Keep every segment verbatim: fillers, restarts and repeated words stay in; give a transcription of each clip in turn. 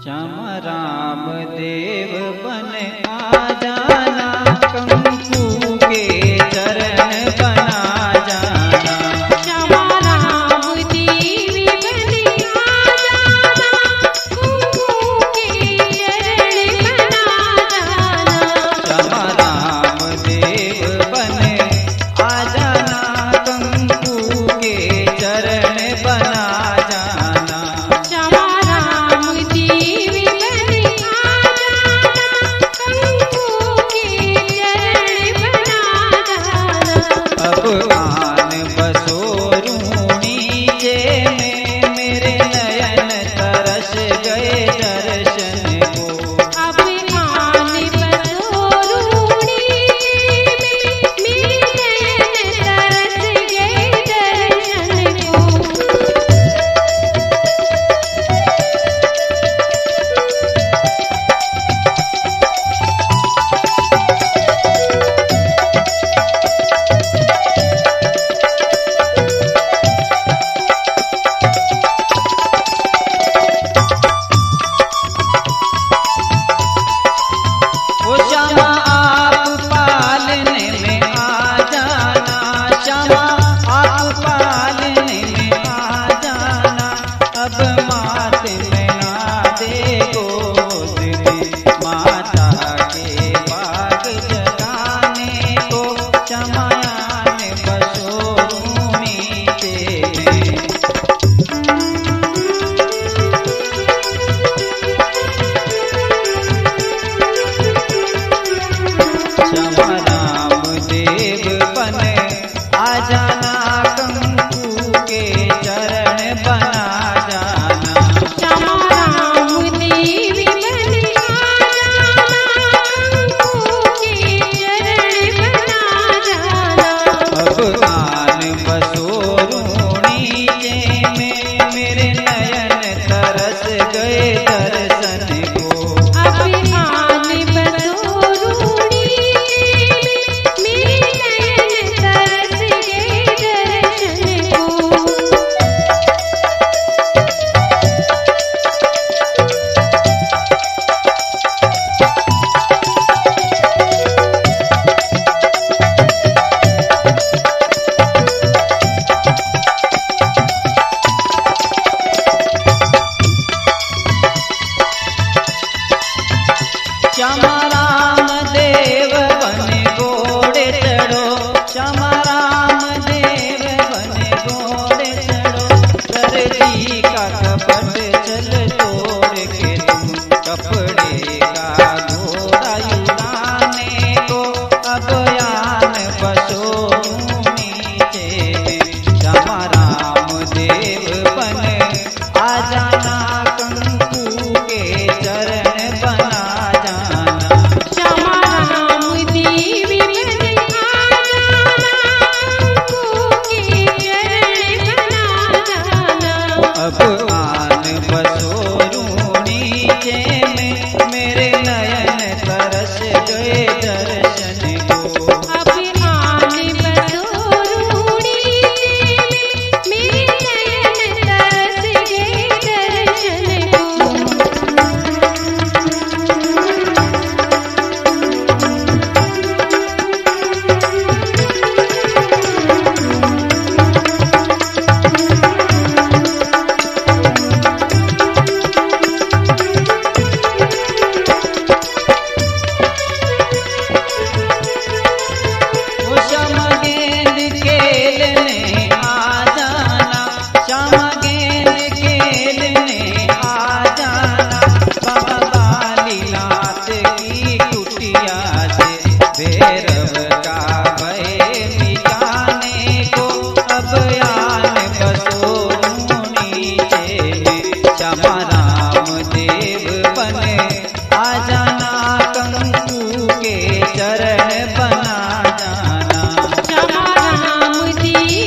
श्यामा राम देव बन आ जाना, कंकु के चरण बना जाना। श्यामा राम देव बन आ जाना, कंकु के चरण बना जाना। श्यामा राम देव बन आ जाना, कंकु के चरण बना जाना। श्यामा राम देव बन आ जाना, कंकु के चरण बना जाना। अब आन बसोरू नीचे में, मेरे नयन तरस गए दर्शन को। अब आन बसोरू नीचे में, मेरे नयन तरस गए दर्शन को। ओ श्यामा आप पालने में आ जाना, श्यामा आप पालने में आ जाना। अब मात में ना दे गोद में, माता के बाग जगाने को। श्यामायान बसोरू नीचे में। श्यामा राम देव बन आ जाना, कंकु के चरण बना जाना। श्यामा राम देव बन आ जाना, कंकु के चरण बना जाना। अब आन बसोरू नीचे में, मेरे नयन तरस गए दर्शन को। अब आन बसोरू नीचे में, मेरे नयन तरस गए दर्शन को। श्यामा राम देव बन घोड़े चढ़ो, श्यामा राम देव बन घोड़े चढ़ो। दर्जी का कपट चल तोड़ के तुम, कपड़े का घोड़ा उड़ाने को। अब आन बसोरू नीचे में, श्यामा राम देव बन आ जाना, कंकु के चरण बना जाना। श्यामा राम देव बन आ जाना, कंकु के चरण बना जाना। अब आन बसोरू नीचे में, मेरे नयन तरस गए दर्शन को। अब आन बसोरू नीचे में, मेरे नयन तरस गए दर्शन को। ओ श्यामा गेंद खेलने आ जाना, श्यामा गेंद खेलने आ जाना। बाबा बालीनाथ की कुटिया से, भैरव का भय मिटाने को। अब आन बसोरू नीचे में, श्यामा राम देव बन आ जाना, कंकु के चरण बना जाना। श्यामा राम देव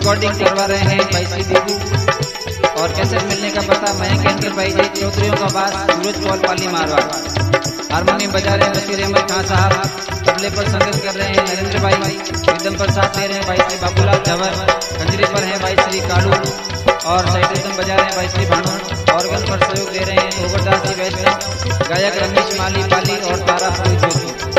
रिकॉर्डिंग करवा रहे हैं भाई श्री दीपू और कैसेट मिलने का पता मयंक एंटरप्राइजेज चौधरियों का बात सूरज कौल पाली मारवाड़। हारमोनियम बजा रहे हैं बशीर अहमद खान साहब, तबले पर संगत कर रहे हैं नरेंद्र भाई, रिदम पर साथ दे रहे हैं भाई श्री बाबूलाल झवर, कंजरी पर है भाई श्री कालू और साइड रिदम बजा रहे हैं भाई श्री भानु, ऑर्गन पर सहयोग दे रहे हैं ओवरदास जी वैष्णव, गायक रमेश माली पाली और तारा जोशी।